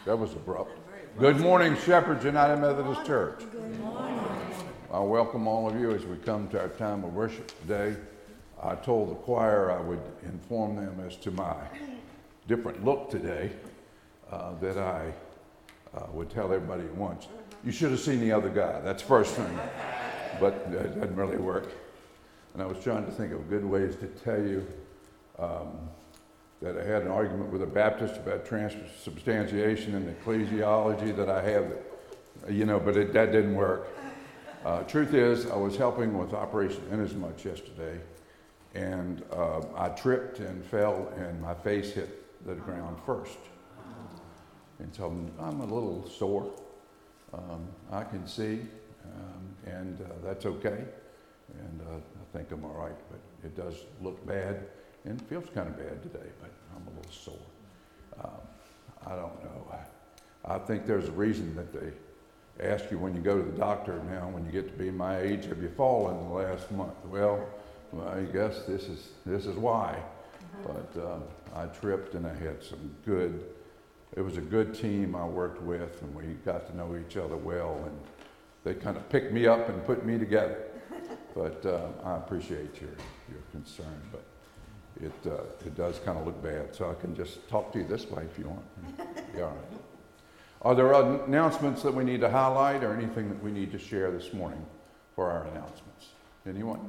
That was abrupt. Good morning, Shepherd's United Methodist Church. Good morning. I welcome all of you as we come to our time of worship today. I told the choir I would inform them as to my different look today, that I would tell everybody at once. You should have seen the other guy. That's the first thing. But that doesn't really work. And I was trying to think of good ways to tell you that I had an argument with a Baptist about transubstantiation and ecclesiology that I have, but that didn't work. Truth is, I was helping with Operation Inasmuch yesterday, and I tripped and fell, and my face hit the ground first. And so I'm a little sore. I can see, and that's okay. And I think I'm all right, but it does look bad. And it feels kind of bad today, but I'm a little sore. I don't know. I think there's a reason that they ask you when you go to the doctor now, when you get to be my age, have you fallen in the last month? Well, I guess this is why. But I tripped, and I had it was a good team I worked with, and we got to know each other well, and they kind of picked me up and put me together. But I appreciate your concern, but it does kind of look bad, so I can just talk to you this way if you want. Be all right. Are there announcements that we need to highlight or anything that we need to share this morning for our announcements? Anyone?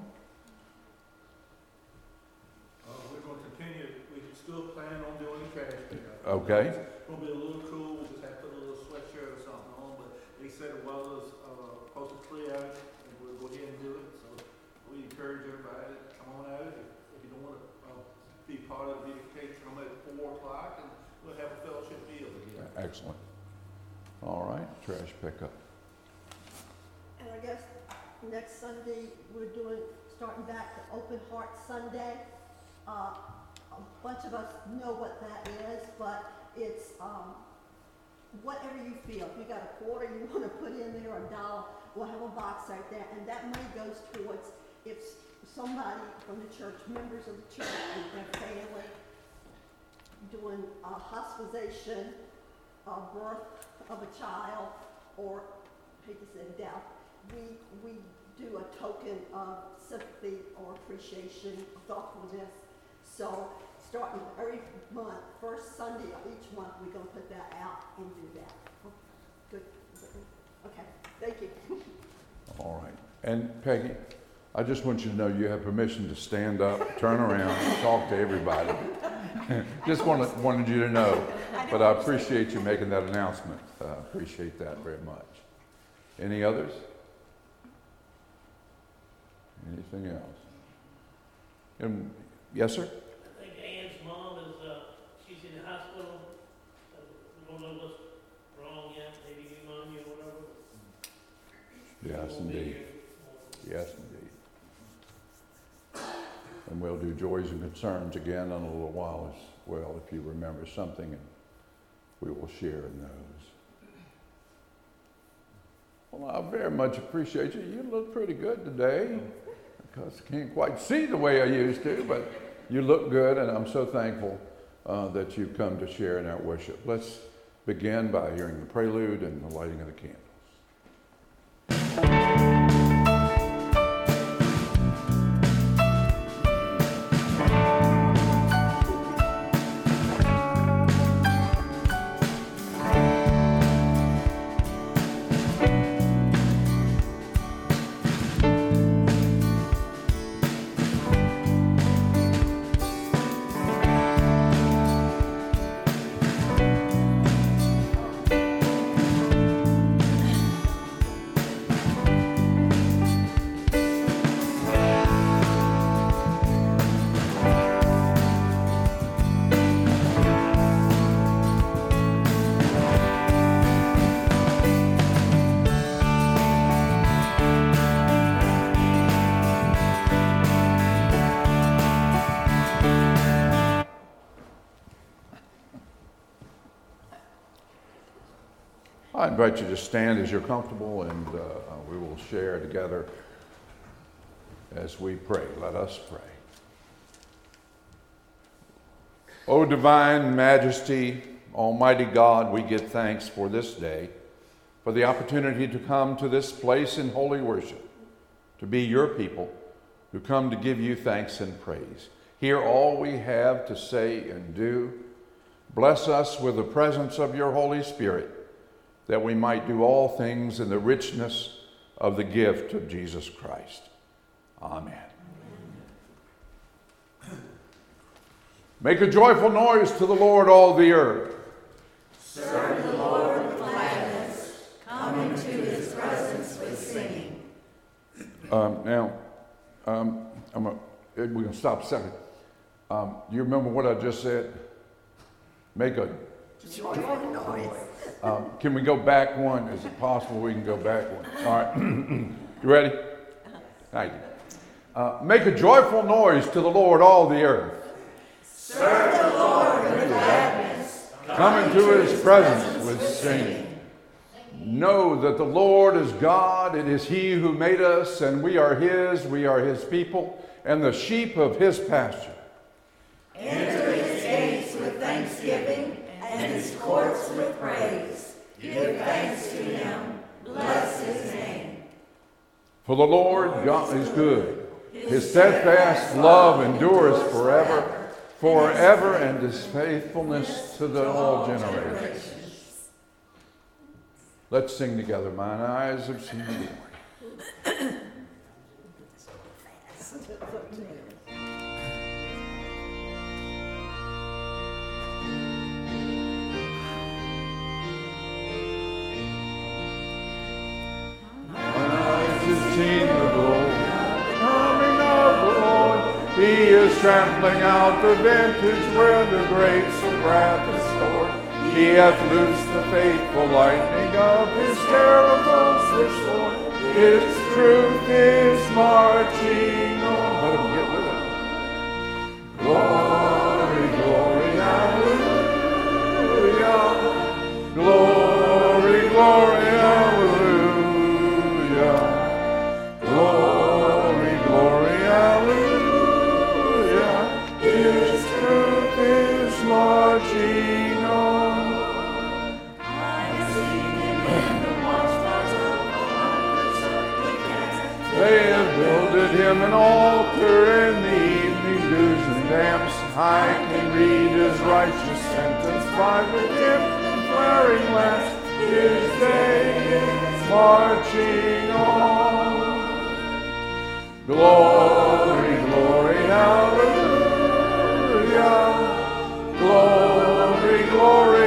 We're going to continue. We're still planning on doing the trash pickup. Okay. It's going to be a little cool. We just have to put a little sweatshirt or something on, but they said the weather's supposed to clear out, and we'll go ahead and do it. So we encourage everybody to come on out. If you don't want to be part of the beautification, come at 4 o'clock, and we'll have a fellowship meal again. Excellent. All right, trash pickup. And I guess next Sunday we're starting back to Open Heart Sunday. A bunch of us know what that is, but it's whatever you feel. If you got a quarter you want to put in there, or $1, we'll have a box right there, and that money goes towards if somebody from the church, members of the church and their family, doing hospitalization, birth of a child, or I hate to say death, we do a token of sympathy or appreciation, thoughtfulness. So starting every month, first Sunday of each month, we're going to put that out and do that. Good. Okay. Thank you. All right. And Peggy, I just want you to know you have permission to stand up, turn around, and talk to everybody. Just wanted you to know. But I appreciate you making that announcement. Appreciate that very much. Any others? Anything else? Yes, sir? I think Ann's mom is, she's in the hospital. We don't know what's wrong yet, maybe pneumonia or whatever. Yes, indeed. Yes, indeed. And we'll do joys and concerns again in a little while as well, if you remember something, and we will share in those. Well, I very much appreciate you. You look pretty good today, because I can't quite see the way I used to, but you look good, and I'm so thankful that you've come to share in our worship. Let's begin by hearing the prelude and the lighting of the candles. I invite you to stand as you're comfortable, and we will share together as we pray. Let us pray. O divine majesty, Almighty God, we give thanks for this day, for the opportunity to come to this place in holy worship, to be your people who come to give you thanks and praise. Hear all we have to say and do. Bless us with the presence of your Holy Spirit, that we might do all things in the richness of the gift of Jesus Christ. Amen. Make a joyful noise to the Lord, all the earth. Serve the Lord with gladness. Come into his presence with singing. We're going to stop a second. Do you remember what I just said? Make a Joyful noise. Can we go back one? Is it possible we can go back one? All right. You ready? Thank you. Make a joyful noise to the Lord, all the earth. Serve the Lord with gladness. Come into his presence with singing. Know that the Lord is God. It is he who made us, and we are his people, and the sheep of his pasture. Enter his gates with thanksgiving and his courts with praise. Give thanks to him. Bless his name. For the Lord God is good. His steadfast love endures forever. Forever, and his faithfulness to all generations. Let's sing together. Mine eyes have seen the glory. Mine eyes have seen the glory coming of the Lord. He is trampling out the vintage where the grapes of wrath is stored. He hath loosed the faithful lightning of his terrible sword. His truth is marching on. Let him get with it. Glory, glory, hallelujah. Glory, glory, hallelujah. Glory, glory, hallelujah. His truth is marching on. I've seen him in the watchtowers of the wonders of the cast. They have builded him an altar in the evening dews and damps. I can read his righteous sentence by the dim and flaring lamps. His day is marching on. Glory, glory, hallelujah. Glory, glory,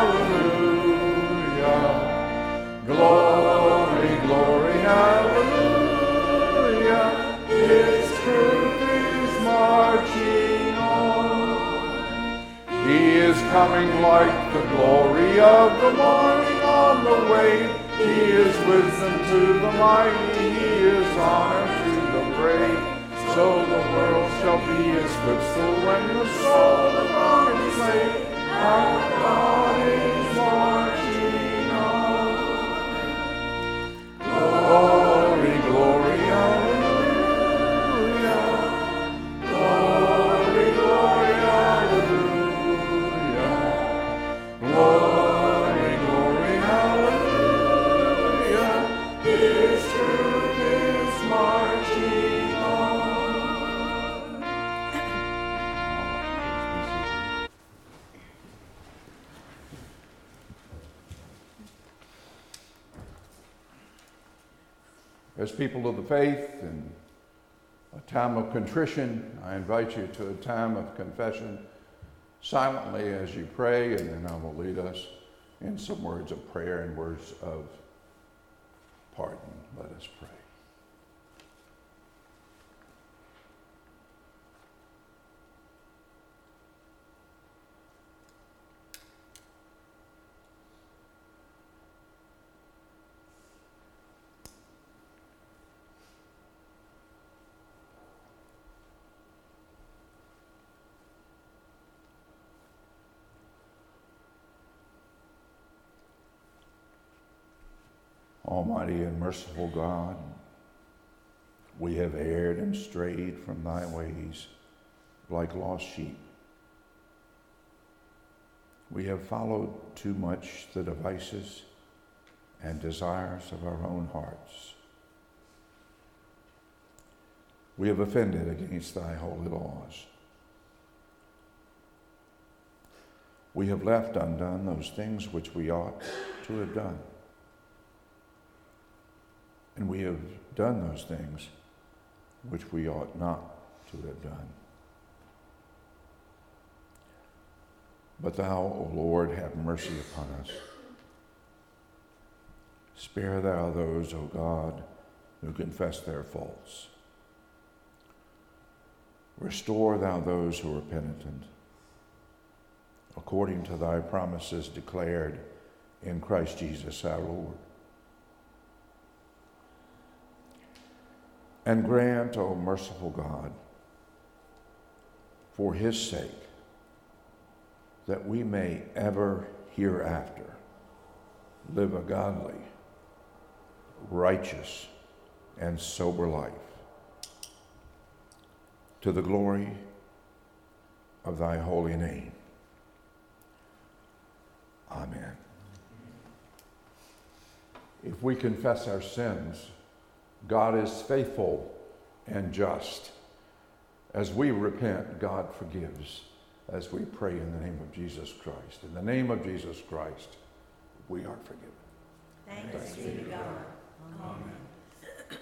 hallelujah. Glory, glory, hallelujah. His truth is marching on. He is coming like the glory of the morning on the wave. He is wisdom to the mighty. He is honor to the brave. So the world shall be his footstool when the soul of God is saved. Our God is marching on. Glory, glory, hallelujah. Glory, glory, hallelujah. Glory, glory, hallelujah. His truth is marching on. As people of the faith, in a time of contrition, I invite you to a time of confession silently as you pray, and then I will lead us in some words of prayer and words of pardon. Let us pray. Almighty and merciful God, we have erred and strayed from thy ways like lost sheep. We have followed too much the devices and desires of our own hearts. We have offended against thy holy laws. We have left undone those things which we ought to have done. And we have done those things which we ought not to have done. But thou, O Lord, have mercy upon us. Spare thou those, O God, who confess their faults. Restore thou those who are penitent, according to thy promises declared in Christ Jesus our Lord. And grant, O merciful God, for his sake, that we may ever hereafter live a godly, righteous, and sober life, to the glory of thy holy name. Amen. If we confess our sins, God is faithful and just. As we repent, God forgives. As we pray in the name of Jesus Christ. In the name of Jesus Christ, we are forgiven. Thanks be to God. Amen.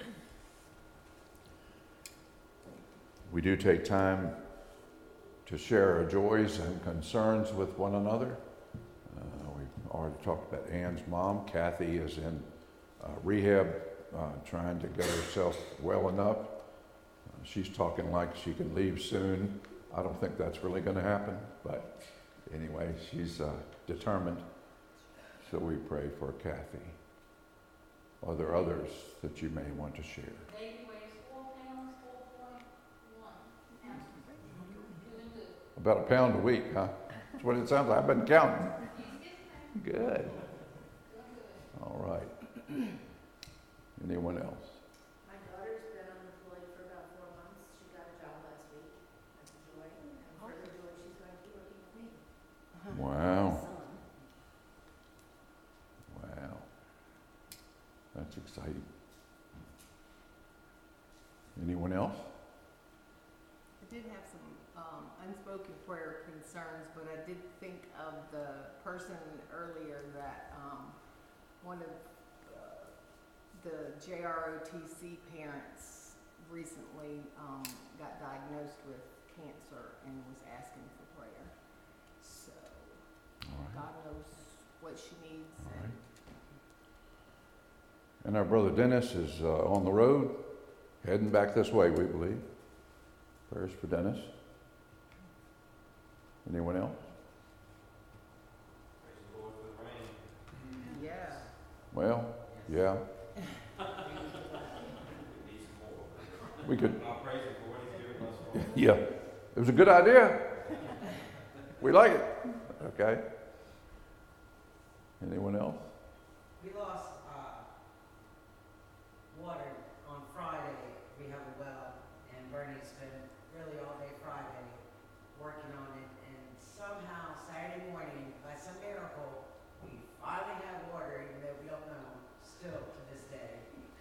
We do take time to share our joys and concerns with one another. We've already talked about Ann's mom. Kathy is in rehab, trying to get herself well enough. She's talking like she can leave soon. I don't think that's really going to happen, but anyway, she's determined. So we pray for Kathy. Are there others that you may want to share? Baby weighs 4 pounds, 4.1 ounces. Doing good. About a pound a week, huh? That's what it sounds like. I've been counting. Good. All right. Anyone else? My daughter's been unemployed for about 4 months. She got a job last week. That's a joy. And further joy, she's going to be working with me. Wow. Wow. That's exciting. Anyone else? I did have some unspoken prayer concerns, but I did think of the person earlier that one of the JROTC parents recently got diagnosed with cancer and was asking for prayer. So All right. God knows what she needs. All right. And our brother Dennis is on the road, heading back this way, we believe. Prayers for Dennis. Anyone else? Yeah. Well, yeah. We could. Yeah, it was a good idea. We like it. Okay. Anyone else? We lost water on Friday. We have a well, and Bernie's been really all day Friday working on it. And somehow Saturday morning, by some miracle, we finally have water, even though we don't know still to this day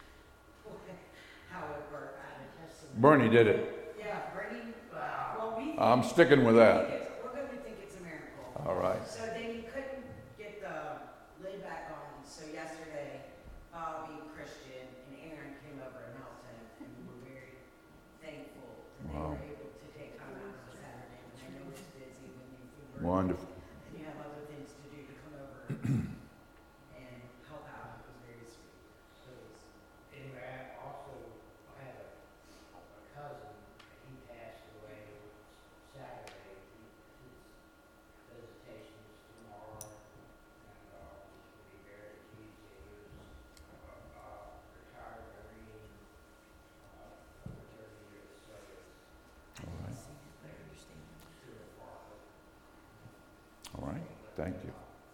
how it worked. Bernie did it. Yeah, Bernie. Well, I'm sticking with that. We're going to think it's a miracle. All right. So then you couldn't get the lid back on. So yesterday, Bobby, Christian, and Aaron came over and helped him, and we were very thankful that they Wow. were able to take time out on a Saturday. And I know it's busy when you Wonderful. and you have other things to do to come over and help out. It was very sweet. So it was, Anyway, I also had a cousin, he passed away Saturday. His visitation is tomorrow, and will be buried Tuesday. He was retired Marine, over 30 years service. All right. Stuart Parker. All right. Thank you.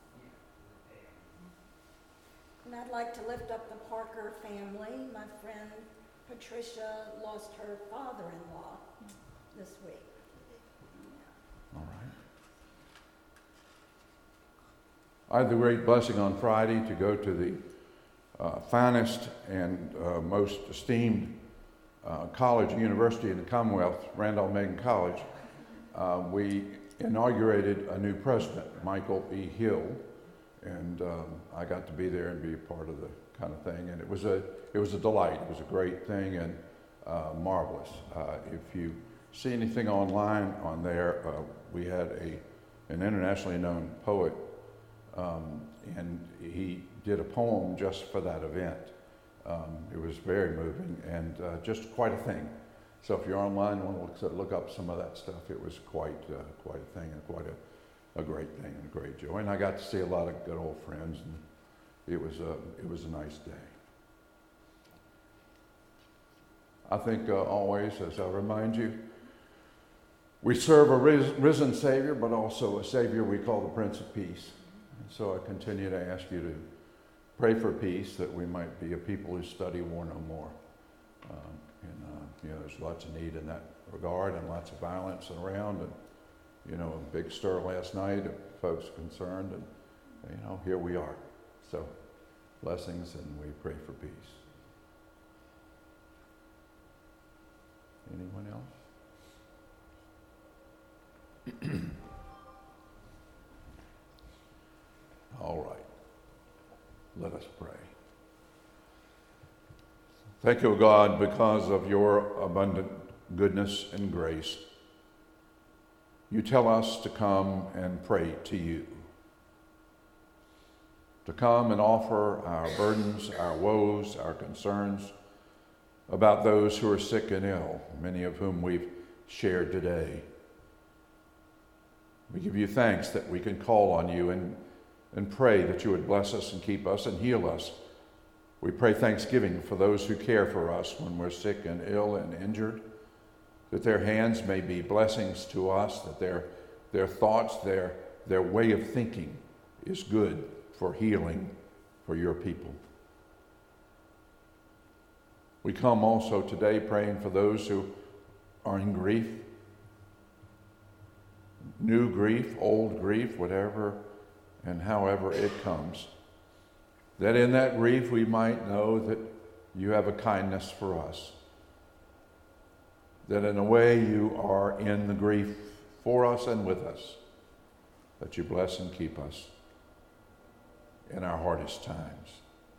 And I'd like to lift up the Parker family. My friend Patricia lost her father-in-law this week. All right. I had the great blessing on Friday to go to the finest and most esteemed college and university in the Commonwealth, Randolph-Macon College. We inaugurated a new president, Michael E. Hill, and I got to be there and be a part of the kind of thing. And it was a delight. It was a great thing and marvelous. If you see anything online on there, we had an internationally known poet, and he did a poem just for that event. It was very moving and just quite a thing. So if you're online and want to look up some of that stuff, it was quite a thing and quite a great thing and a great joy. And I got to see a lot of good old friends, and it was a nice day. I think always, as I remind you, we serve a risen Savior, but also a Savior we call the Prince of Peace. And so I continue to ask you to pray for peace, that we might be a people who study war no more. There's lots of need in that regard, and lots of violence around, and a big stir last night of folks concerned, and here we are. So blessings, and we pray for peace. Anyone else? All right. Let us pray. Thank you, God, because of your abundant goodness and grace. You tell us to come and pray to you, to come and offer our burdens, our woes, our concerns about those who are sick and ill, many of whom we've shared today. We give you thanks that we can call on you and pray that you would bless us and keep us and heal us. We pray thanksgiving for those who care for us when we're sick and ill and injured, that their hands may be blessings to us, that their thoughts, their way of thinking is good for healing for your people. We come also today praying for those who are in grief, new grief, old grief, whatever and however it comes, that in that grief we might know that you have a kindness for us, that in a way you are in the grief for us and with us, that you bless and keep us in our hardest times.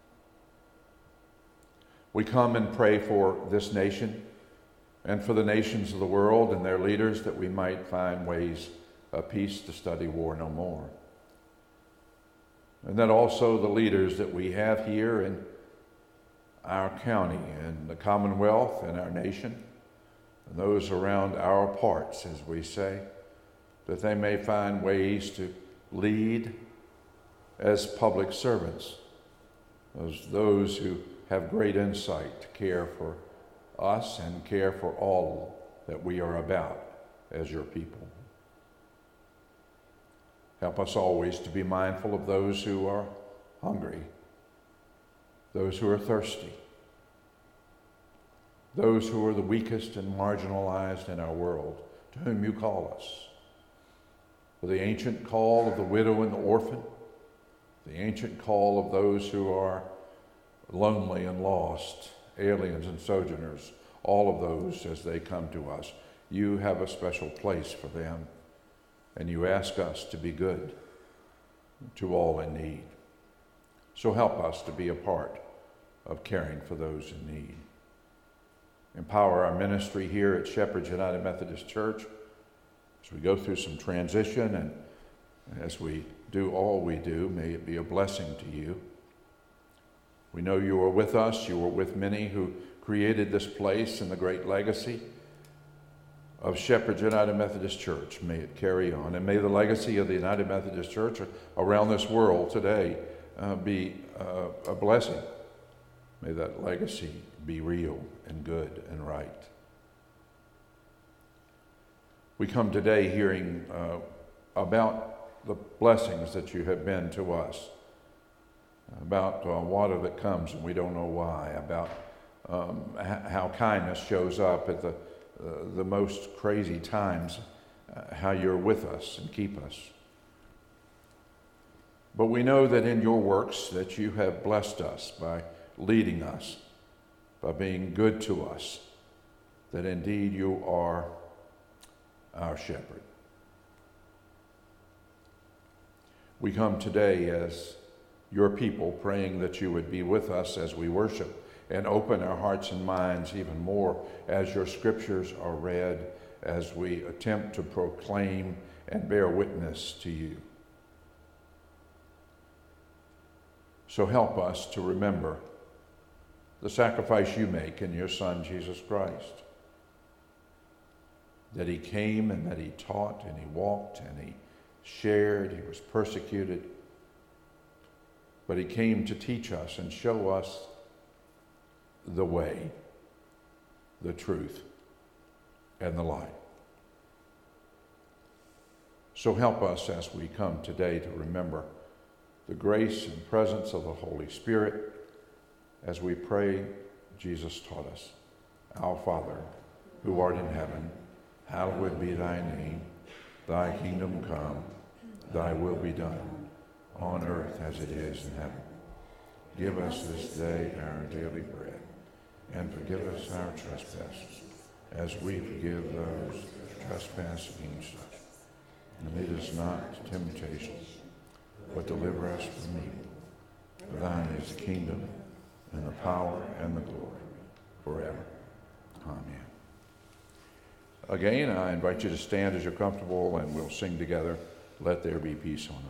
We come and pray for this nation and for the nations of the world and their leaders, that we might find ways of peace to study war no more. And that also the leaders that we have here in our county and the Commonwealth and our nation, and those around our parts, as we say, that they may find ways to lead as public servants, as those who have great insight to care for us and care for all that we are about as your people. Help us always to be mindful of those who are hungry, those who are thirsty, those who are the weakest and marginalized in our world, to whom you call us. For the ancient call of the widow and the orphan, the ancient call of those who are lonely and lost, aliens and sojourners, all of those as they come to us. You have a special place for them, and you ask us to be good to all in need. So help us to be a part of caring for those in need. Empower our ministry here at Shepherd's United Methodist Church as we go through some transition, and as we do all we do, may it be a blessing to you. We know you are with us. You were with many who created this place and the great legacy of Shepherd's United Methodist Church. May it carry on, and may the legacy of the United Methodist Church around this world today be a blessing. May that legacy be real and good and right. We come today hearing about the blessings that you have been to us, about water that comes and we don't know why, about how kindness shows up at the most crazy times, how you're with us and keep us. But we know that in your works that you have blessed us by leading us, by being good to us, that indeed you are our shepherd. We come today as your people, praying that you would be with us as we worship and open our hearts and minds even more as your scriptures are read, as we attempt to proclaim and bear witness to you. So help us to remember the sacrifice you make in your Son, Jesus Christ. That he came and that he taught and he walked and he shared, he was persecuted. But he came to teach us and show us the way, the truth, and the light. So help us as we come today to remember the grace and presence of the Holy Spirit as we pray. Jesus taught us, Our Father, who art in heaven, hallowed be thy name. Thy kingdom come, thy will be done, on earth as it is in heaven. Give us this day our daily bread, and forgive us our trespasses, as we forgive those who trespass against us. And lead us not to temptation, but deliver us from evil. For thine is the kingdom, and the power, and the glory, forever. Amen. Again, I invite you to stand as you're comfortable, and we'll sing together, Let There Be Peace on Earth.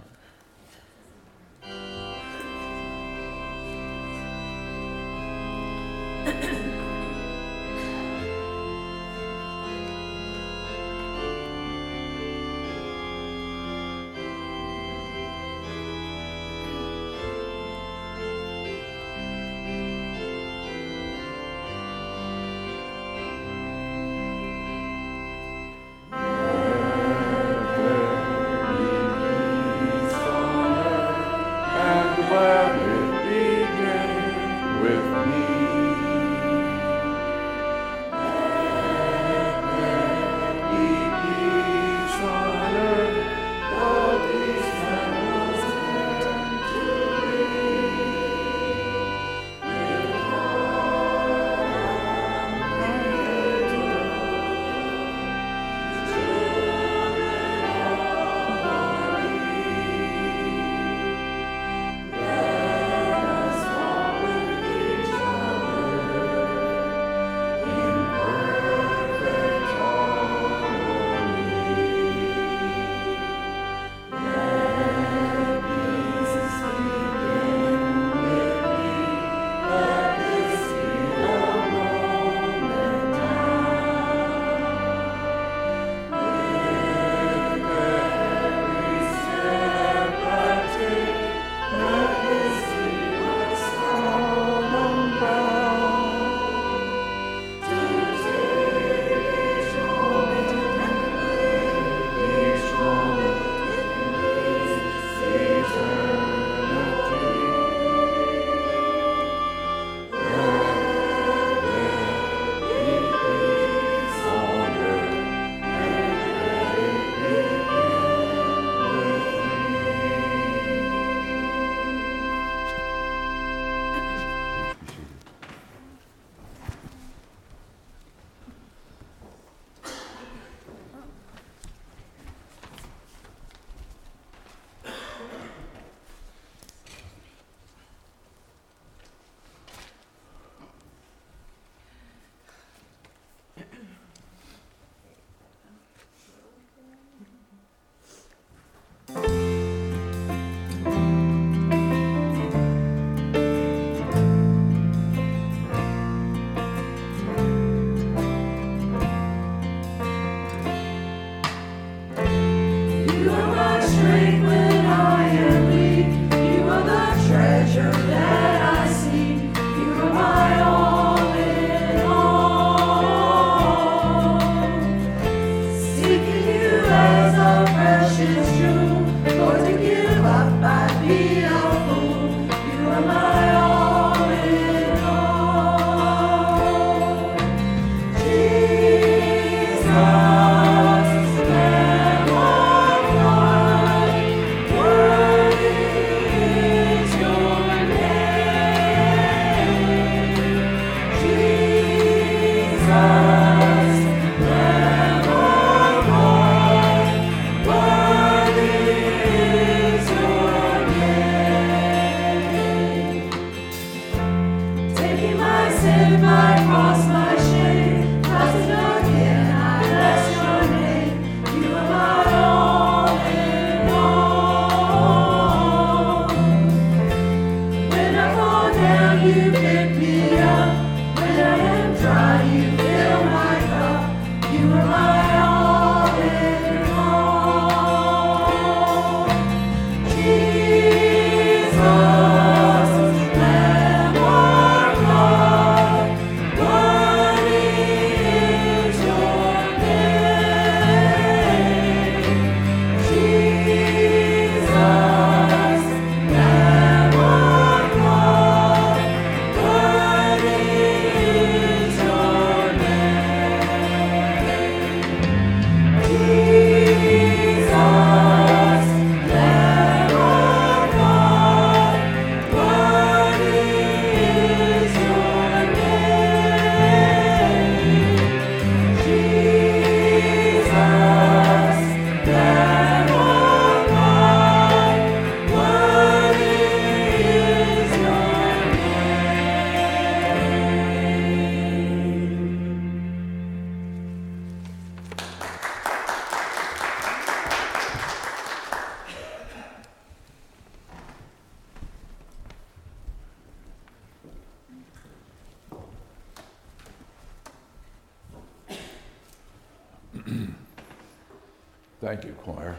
Thank you, choir.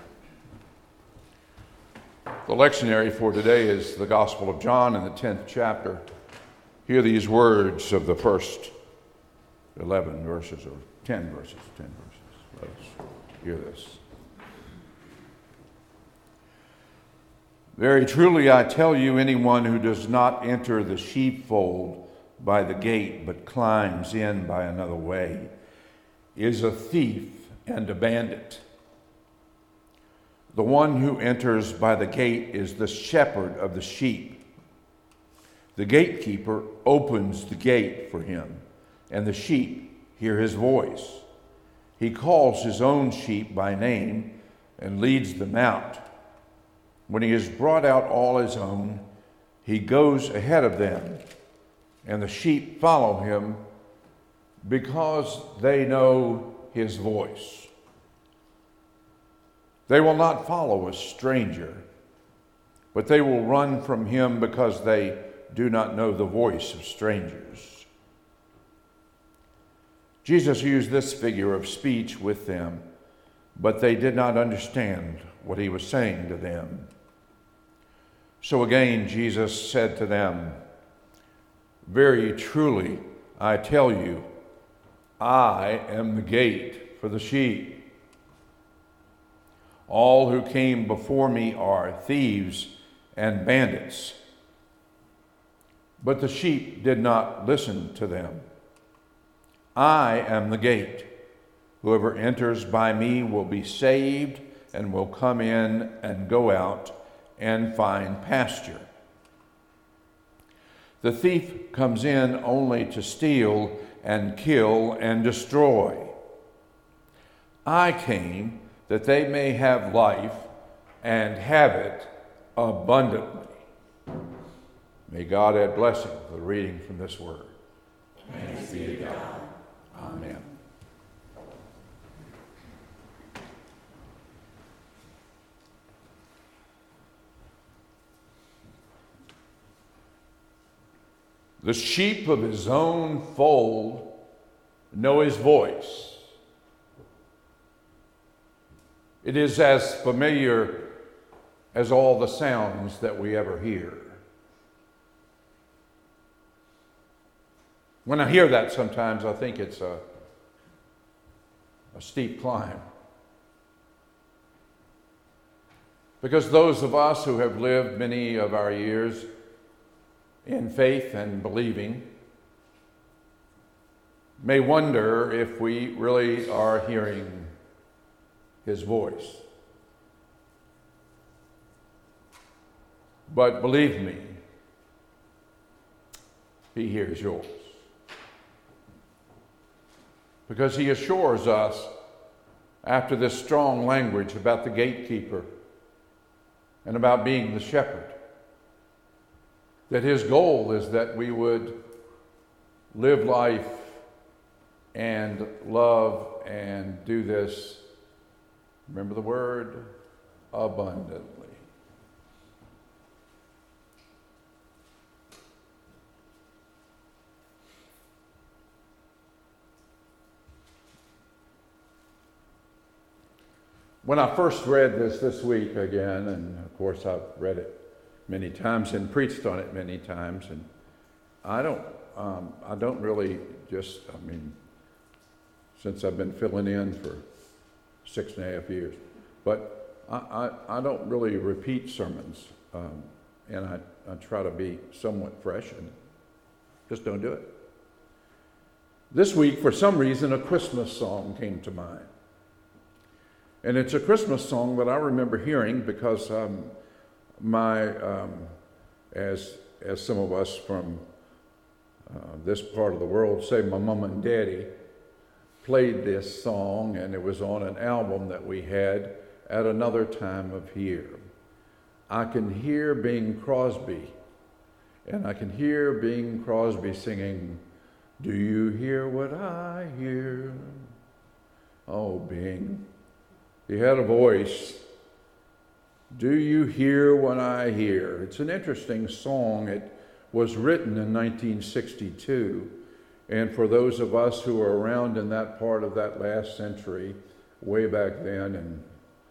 The lectionary for today is the Gospel of John in the 10th chapter. Hear these words of the first 11 verses, or 10 verses. Let us hear this. Very truly I tell you, anyone who does not enter the sheepfold by the gate, but climbs in by another way, is a thief and a bandit. The one who enters by the gate is the shepherd of the sheep. The gatekeeper opens the gate for him, and the sheep hear his voice. He calls his own sheep by name and leads them out. When he has brought out all his own, he goes ahead of them, and the sheep follow him because they know his voice. They will not follow a stranger, but they will run from him because they do not know the voice of strangers. Jesus used this figure of speech with them, but they did not understand what he was saying to them. So again, Jesus said to them, very truly, I tell you, I am the gate for the sheep. All who came before me are thieves and bandits, but the sheep did not listen to them. I am the gate. Whoever enters by me will be saved and will come in and go out and find pasture. The thief comes in only to steal and kill and destroy. I came that they may have life and have it abundantly. May God add blessing to the reading from this word. Thanks be to God. Amen. The sheep of his own fold know his voice. It is as familiar as all the sounds that we ever hear. When I hear that sometimes, I think it's a steep climb. Because those of us who have lived many of our years in faith and believing may wonder if we really are hearing his voice. But believe me, he hears yours. Because he assures us, after this strong language about the gatekeeper and about being the shepherd, that his goal is that we would live life and love and do this, remember the word, abundantly. When I first read this week again, and of course I've read it many times and preached on it many times, and I don't really just, since I've been filling in for 6.5 years, but I don't really repeat sermons, and I try to be somewhat fresh and just don't do it. This week, for some reason, a Christmas song came to mind. And it's a Christmas song that I remember hearing because as some of us from this part of the world say, my mom and daddy played this song, and it was on an album that we had at another time of year. I can hear Bing Crosby, and I can hear Bing Crosby singing, do you hear what I hear? Oh, Bing. He had a voice. Do you hear what I hear? It's an interesting song. It was written in 1962. And for those of us who are around in that part of that last century, way back then, and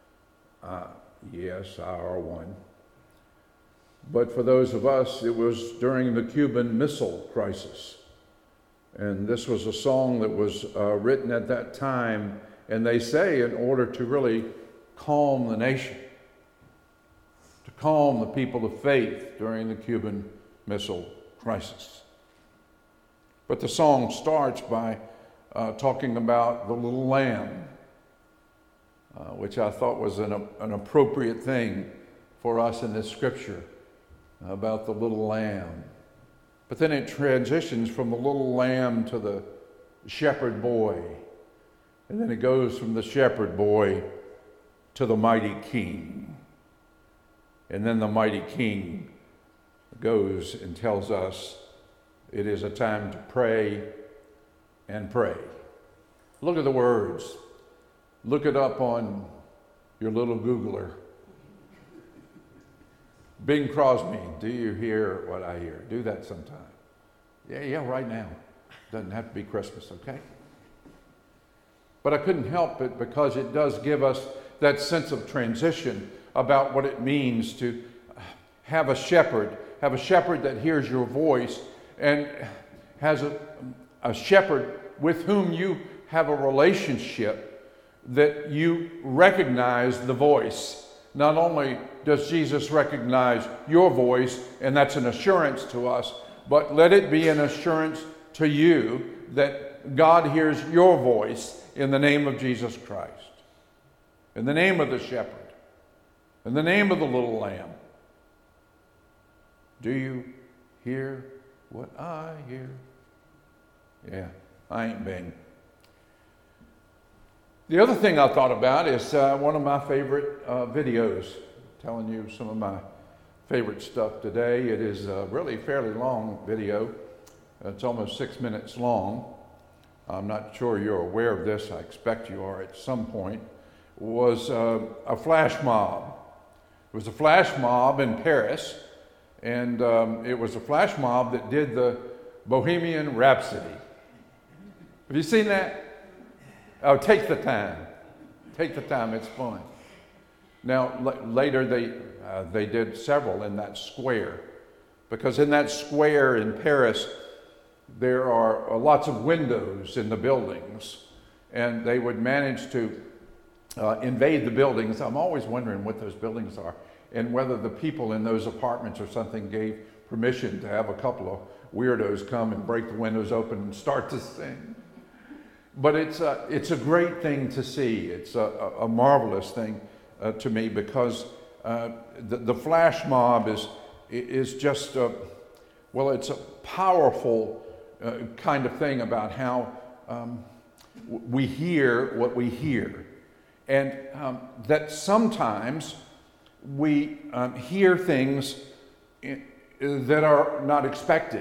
Yes, IR1. But for those of us, it was during the Cuban Missile Crisis. And this was a song that was written at that time, and they say in order to really calm the nation, to calm the people of faith during the Cuban Missile Crisis. But the song starts by talking about the little lamb, which I thought was an appropriate thing for us in this scripture, about the little lamb. But then it transitions from the little lamb to the shepherd boy. And then it goes from the shepherd boy to the mighty king. And then the mighty king goes and tells us it is a time to pray and pray. Look at the words. Look it up on your little Googler. Bing Crosby, do you hear what I hear? Do that sometime. Yeah, right now. Doesn't have to be Christmas, okay? But I couldn't help it because it does give us that sense of transition about what it means to have a shepherd that hears your voice and has a shepherd with whom you have a relationship that you recognize the voice. Not only does Jesus recognize your voice, and that's an assurance to us, but let it be an assurance to you that God hears your voice in the name of Jesus Christ, in the name of the shepherd, in the name of the little lamb. Do you hear what I hear? Yeah, I ain't Bing. The other thing I thought about is one of my favorite videos, telling you some of my favorite stuff today. It is a really fairly long video. It's almost 6 minutes long. I'm not sure you're aware of this. I expect you are at some point. It was a flash mob. It was a flash mob in Paris, and it was a flash mob that did the Bohemian Rhapsody. Have you seen that? Oh, take the time. Take the time. It's fun. Now, later they did several in that square, because in that square in Paris, there are lots of windows in the buildings, and they would manage to invade the buildings. I'm always wondering what those buildings are and whether the people in those apartments or something gave permission to have a couple of weirdos come and break the windows open and start to sing. But it's a great thing to see. It's a marvelous thing to me, because the flash mob is just it's a powerful kind of thing about how we hear what we hear, and that sometimes we hear things that are not expected.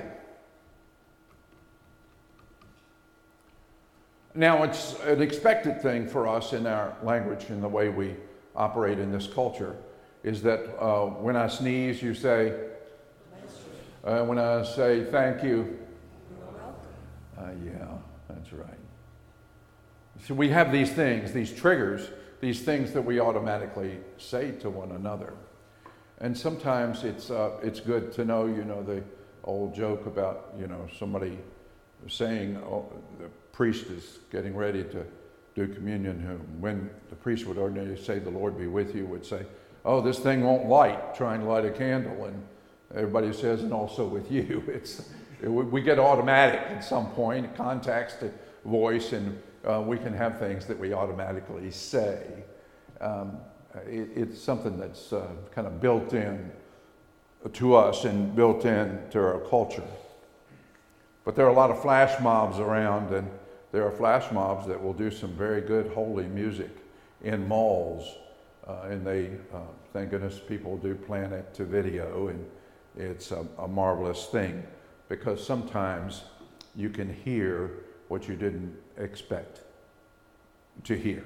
Now, it's an expected thing for us in our language, in the way we operate in this culture, is that when I sneeze, you say, when I say thank you, yeah, that's right. So we have these things, these triggers, these things that we automatically say to one another. And sometimes it's good to know, the old joke about, somebody saying, oh, the priest is getting ready to do communion, who, when the priest would ordinarily say, the Lord be with you, would say, oh, this thing won't light, trying to light a candle. And everybody says, and also with you. We get automatic at some point, context, voice, and we can have things that we automatically say. It's something that's kind of built in to us and built in to our culture. But there are a lot of flash mobs around, and there are flash mobs that will do some very good holy music in malls. And they, thank goodness, people do plan it to video, and it's a marvelous thing, because sometimes you can hear what you didn't expect to hear.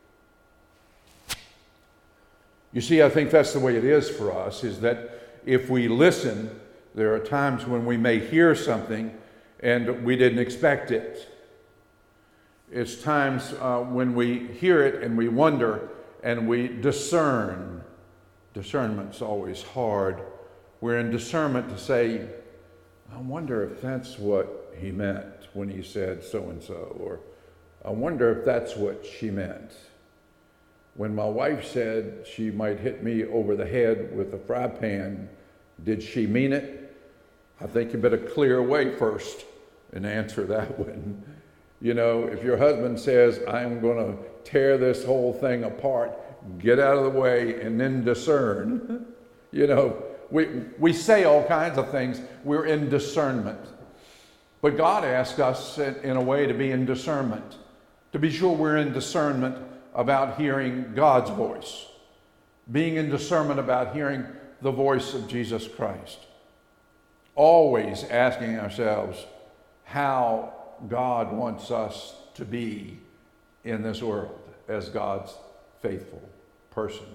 You see, I think that's the way it is for us, is that if we listen, there are times when we may hear something and we didn't expect it. It's times when we hear it and we wonder, and we discern. Discernment's always hard. We're in discernment to say, I wonder if that's what he meant when he said so-and-so, or I wonder if that's what she meant. When my wife said she might hit me over the head with a fry pan, did she mean it? I think you better clear away first and answer that one. You know, if your husband says, I'm going to tear this whole thing apart, get out of the way and then discern. You know, we say all kinds of things. We're in discernment. But God asked us in a way to be in discernment, to be sure we're in discernment about hearing God's voice, being in discernment about hearing the voice of Jesus Christ. Always asking ourselves how God wants us to be in this world as God's faithful person.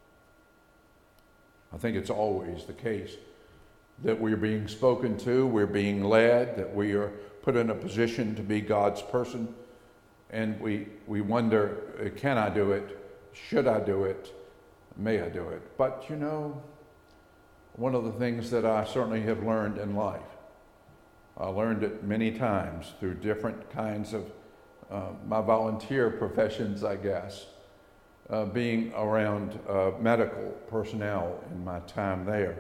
I think it's always the case that we're being spoken to, we're being led, that we are put in a position to be God's person, and we wonder, can I do it? Should I do it? May I do it? But you know, one of the things that I certainly have learned in life, I learned it many times through different kinds of my volunteer professions, I guess, being around medical personnel in my time there,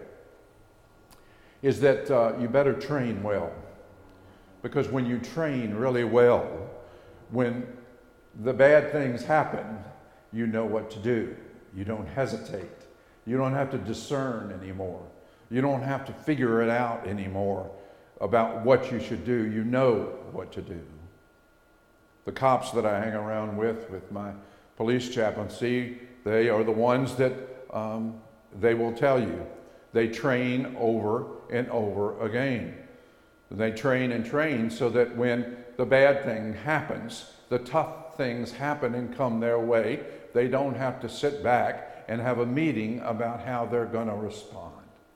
is that you better train well. Because when you train really well, when the bad things happen, you know what to do. You don't hesitate. You don't have to discern anymore. You don't have to figure it out anymore about what you should do. You know what to do. The cops that I hang around with my police chaplaincy, they are the ones that they will tell you. They train over and over again. They train and train so that when the bad thing happens, the tough things happen and come their way, they don't have to sit back and have a meeting about how they're going to respond.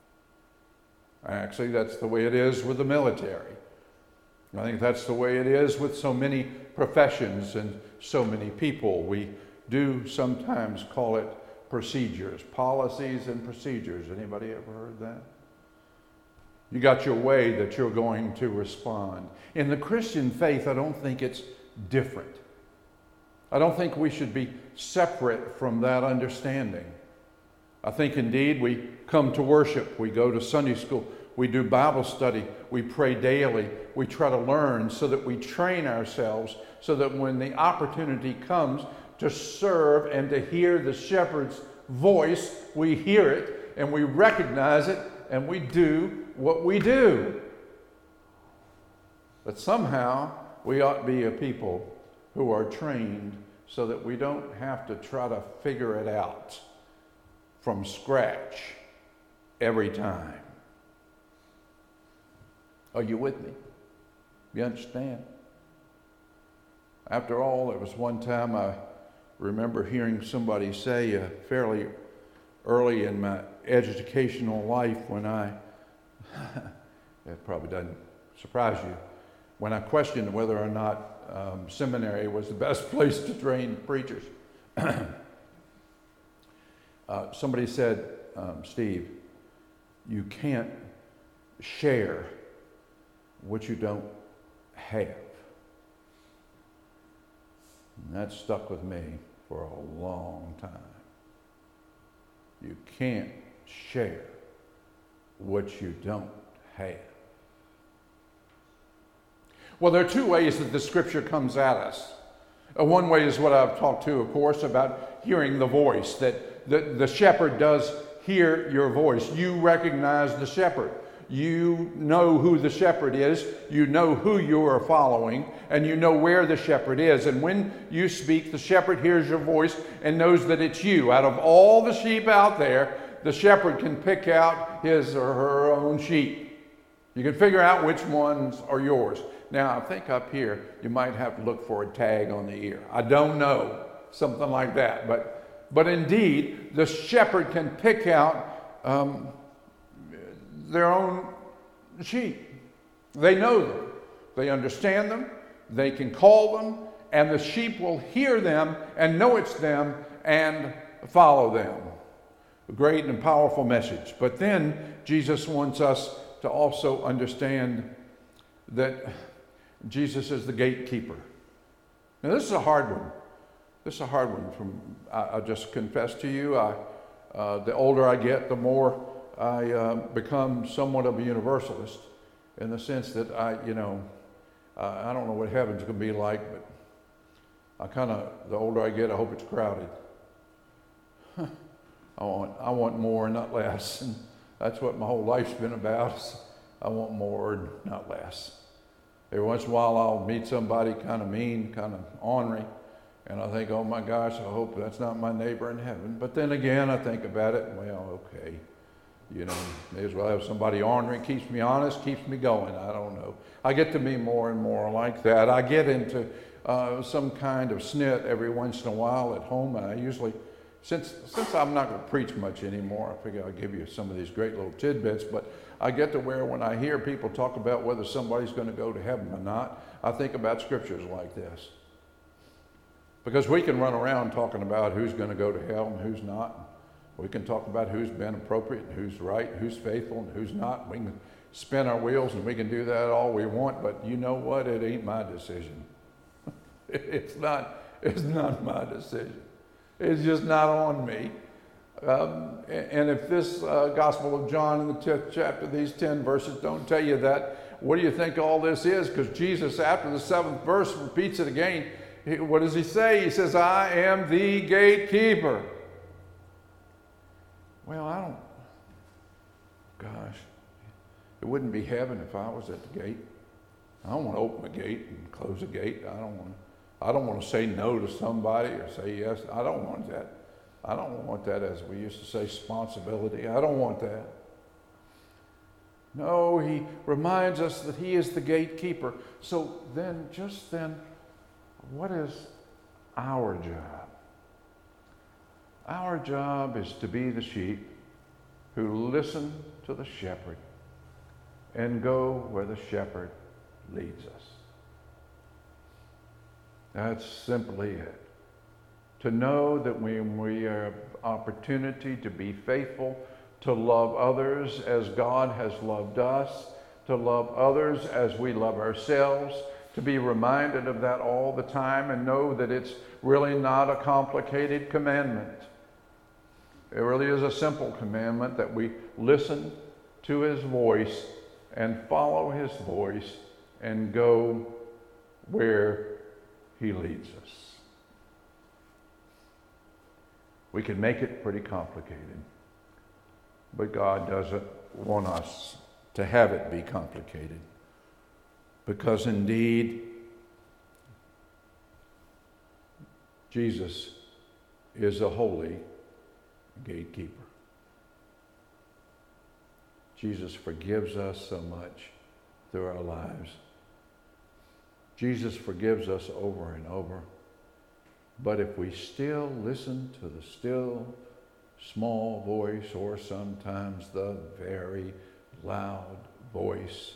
Actually, that's the way it is with the military. I think that's the way it is with so many professions and so many people. We do sometimes call it procedures, policies and procedures. Anybody ever heard that? You got your way that you're going to respond. In the Christian faith, I don't think it's different. I don't think we should be separate from that understanding. I think indeed we come to worship, we go to Sunday school, we do Bible study, we pray daily, we try to learn so that we train ourselves so that when the opportunity comes to serve and to hear the shepherd's voice, we hear it and we recognize it and we do what we do. But somehow we ought to be a people who are trained so that we don't have to try to figure it out from scratch every time. Are you with me? You understand? After all, there was one time I remember hearing somebody say fairly early in my educational life when it probably doesn't surprise you, when I questioned whether or not seminary was the best place to train preachers. Somebody said, Steve, you can't share what you don't have. And that stuck with me for a long time. You can't share what you don't have. Well, there are two ways that the scripture comes at us. One way is what I've talked to, of course, about hearing the voice, that the shepherd does hear your voice. You recognize the shepherd. You know who the shepherd is. You know who you are following, and you know where the shepherd is. And when you speak, the shepherd hears your voice and knows that it's you. Out of all the sheep out there, the shepherd can pick out his or her own sheep. You can figure out which ones are yours. Now, I think up here, you might have to look for a tag on the ear. I don't know, something like that. But indeed, the shepherd can pick out their own sheep. They know them. They understand them. They can call them. And the sheep will hear them and know it's them and follow them. A great and powerful message. But then Jesus wants us to also understand that Jesus is the gatekeeper. Now this is a hard one. This is a hard one. I just confess to you, the older I get, the more I become somewhat of a universalist, in the sense that I don't know what heaven's going to be like, but the older I get, I hope it's crowded. I want more, not less, and that's what my whole life's been about. I want more, not less. Every once in a while, I'll meet somebody kind of mean, kind of ornery, and I think, oh my gosh, I hope that's not my neighbor in heaven. But then again, I think about it, well, okay. May as well have somebody ornery, keeps me honest, keeps me going. I don't know. I get to be more and more like that. I get into some kind of snit every once in a while at home, and I usually, since I'm not going to preach much anymore, I figure I'll give you some of these great little tidbits, but I get to where when I hear people talk about whether somebody's going to go to heaven or not, I think about scriptures like this. Because we can run around talking about who's going to go to hell and who's not. We can talk about who's been appropriate, and who's right, who's faithful, and who's not. We can spin our wheels, and we can do that all we want, but you know what? It ain't my decision. It's not my decision. It's just not on me. And if this Gospel of John in the 10th chapter, these 10 verses don't tell you that, what do you think all this is? Because Jesus, after the 7th verse, repeats it again. What does he say? He says, I am the gatekeeper. Well, gosh, it wouldn't be heaven if I was at the gate. I don't want to open the gate and close the gate. I don't want to say no to somebody or say yes. I don't want that. I don't want that, as we used to say, responsibility. I don't want that. No, he reminds us that he is the gatekeeper. So then, what is our job? Our job is to be the sheep who listen to the shepherd and go where the shepherd leads us. That's simply it. To know that when we have opportunity to be faithful, to love others as God has loved us, to love others as we love ourselves, to be reminded of that all the time and know that it's really not a complicated commandment. It really is a simple commandment that we listen to his voice and follow his voice and go where he leads us. We can make it pretty complicated, but God doesn't want us to have it be complicated, because indeed Jesus is a holy gatekeeper. Jesus forgives us so much through our lives. Jesus forgives us over and over. But if we still listen to the still, small voice, or sometimes the very loud voice,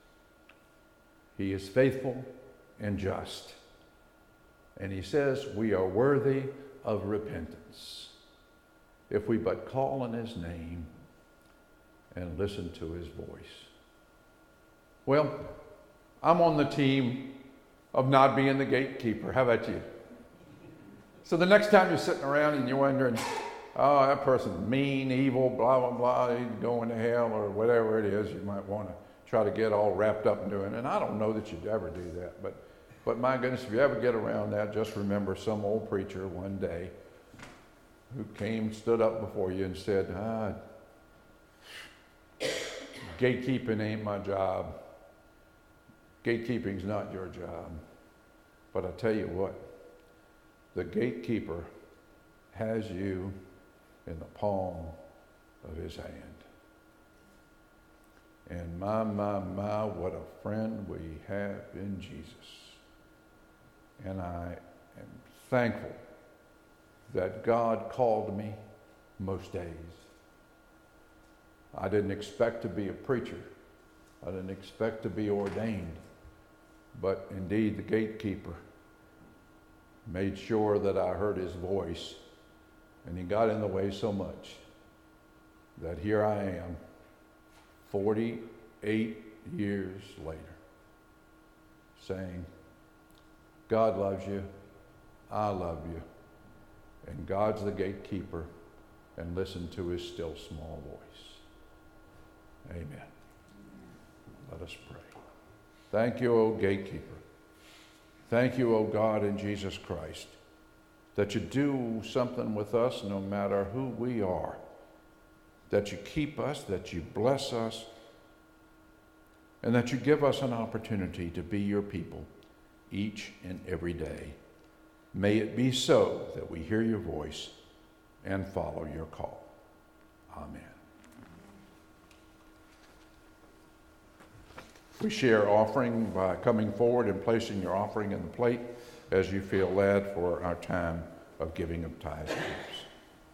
he is faithful and just. And he says we are worthy of repentance if we but call on his name and listen to his voice. Well, I'm on the team of not being the gatekeeper. How about you? So the next time you're sitting around and you're wondering, oh, that person's mean, evil, blah, blah, blah, he's going to hell, or whatever it is, you might want to try to get all wrapped up in doing it. And I don't know that you'd ever do that, but my goodness, if you ever get around that, just remember some old preacher one day who stood up before you and said, gatekeeping ain't my job. Gatekeeping's not your job. But I tell you what, the gatekeeper has you in the palm of his hand. And my, what a friend we have in Jesus. And I am thankful that God called me most days. I didn't expect to be a preacher. I didn't expect to be ordained. But indeed, the gatekeeper made sure that I heard his voice And he got in the way so much that here I am, 48 years later, saying, God loves you, I love you, and God's the gatekeeper, and listen to his still small voice. Amen. Let us pray. Thank you, O gatekeeper. Thank you, O God in Jesus Christ, that you do something with us no matter who we are, that you keep us, that you bless us, and that you give us an opportunity to be your people each and every day. May it be so that we hear your voice and follow your call. Amen. We share offering by coming forward and placing your offering in the plate as you feel led for our time of giving of tithes and gifts.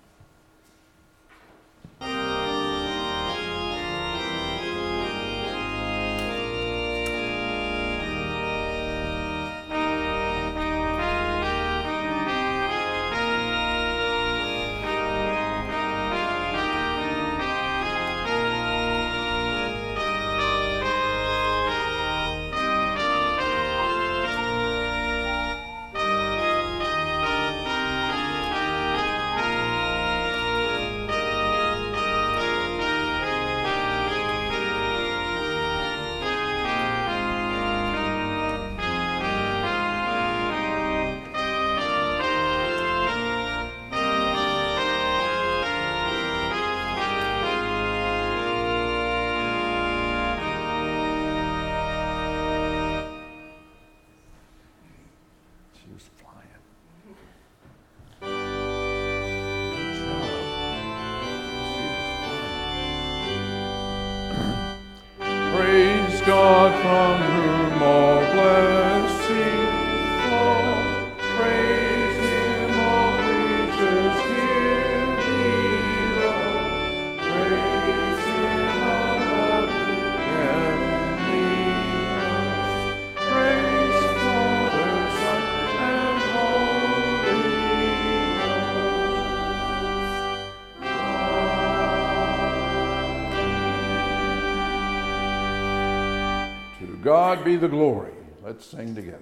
God from whom all blessings flow, praise him, all creatures here below, praise him above the heavenly hosts, praise Father, Son, and Holy Ghost. To God be the glory. Let's sing together.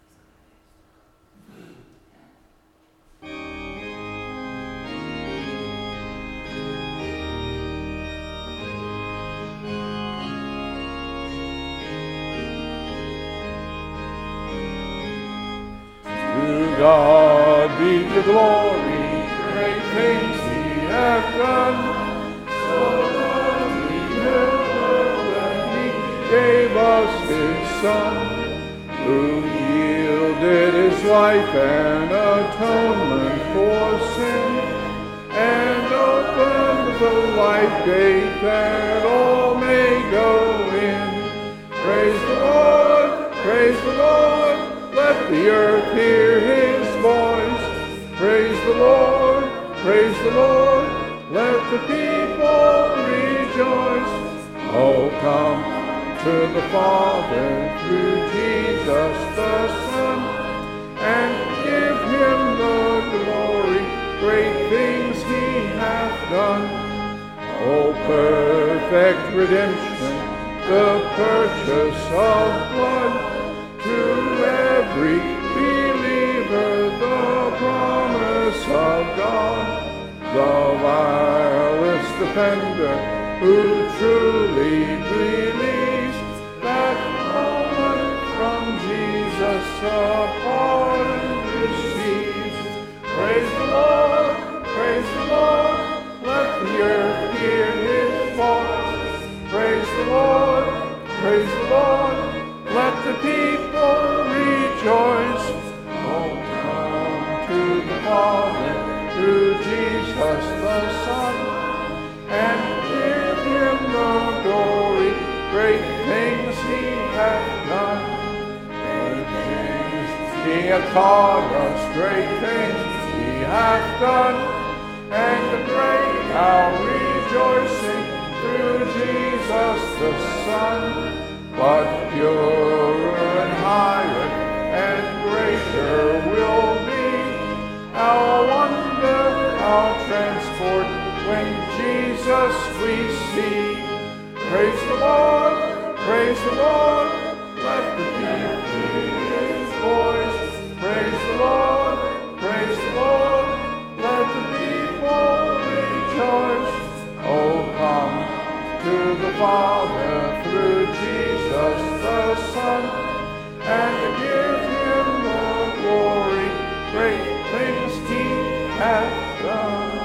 To God be the glory, great things he hath done. So loved he the world that he gave us his Son, who yielded his life an atonement for sin, and opened the life gate that all may go in. Praise the Lord, praise the Lord. Let the earth hear his voice. Praise the Lord, praise the Lord. Let the people rejoice. Oh, come to the Father through Jesus the Son, and give him the glory. Great things he hath done. Oh, perfect redemption, the purchase of blood. To every believer the promise of God, the vilest offender who truly believes that moment from Jesus a pardon receives. Praise the Lord, praise the Lord, let the earth hear his voice. Praise the Lord, praise the Lord. Let the people rejoice. Oh, come to the Father through Jesus the Son, and give him the glory. Great things he hath done. Great things he hath taught us. Great things he hath done. And the great our rejoicing through Jesus the Son. But purer and higher and greater will be our wonder, our Jesus we see. Praise the Lord, praise the Lord, let the people hear his voice. Praise the Lord, let the people rejoice. Oh, come to the Father through Jesus the Son, and give him the glory, great things he hath done.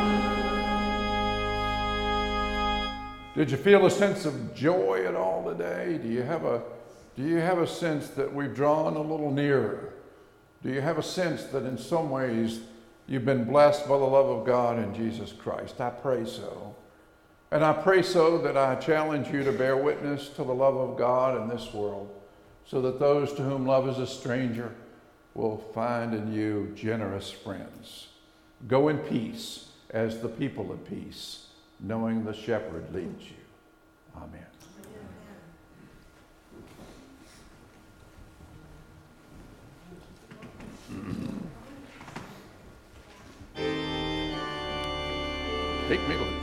Did you feel a sense of joy at all today? Do you have a sense that we've drawn a little nearer? Do you have a sense that in some ways you've been blessed by the love of God in Jesus Christ? I pray so. And I pray so that I challenge you to bear witness to the love of God in this world, so that those to whom love is a stranger will find in you generous friends. Go in peace as the people of peace, knowing the shepherd leads you. Amen. Take me to